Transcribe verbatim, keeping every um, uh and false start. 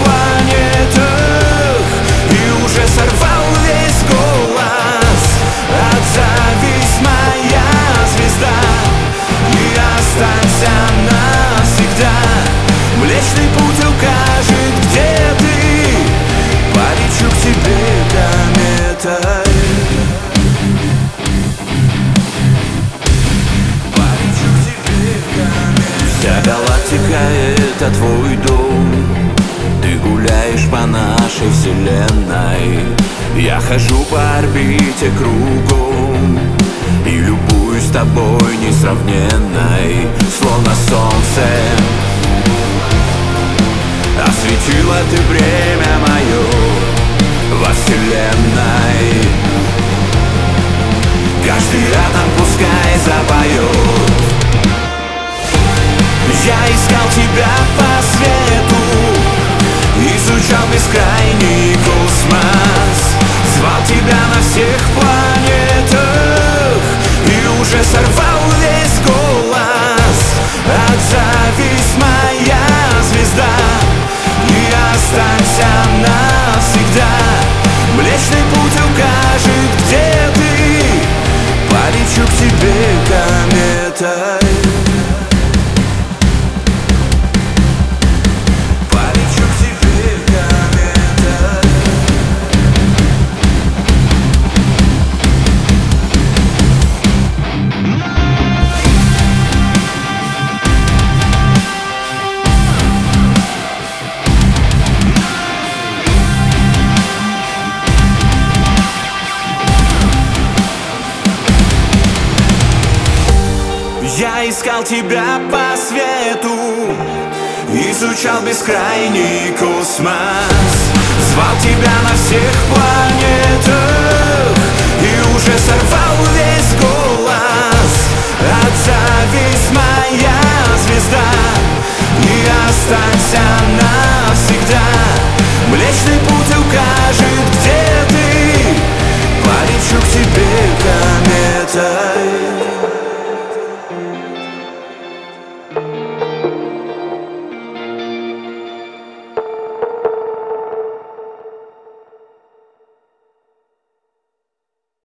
планетах и уже сорвал весь голос. Отзовись, моя звезда, и останься навсегда. Млечный путь укажет, где ты. Полечу к тебе кометой. Вся галактика — это твой дом. Ты гуляешь по нашей вселенной. Я хожу по орбите кругом и любуюсь тобой несравненной. Словно солнце осветила ты время мое во вселенной. Каждый атом пускай запоет. Я искал тебя по свету, изучал бескрайний космос, звал тебя на всех планетах и уже сорвал весь голос. Отзовись, моя звезда, и останься навсегда. Млечный путь укажет, где ты. Полечу к тебе кометой. Я искал тебя по свету, изучал бескрайний космос, звал тебя на всех планетах и уже сорвал весь голос. Отзовись, моя звезда, и останься навсегда. Млечный путь укажет,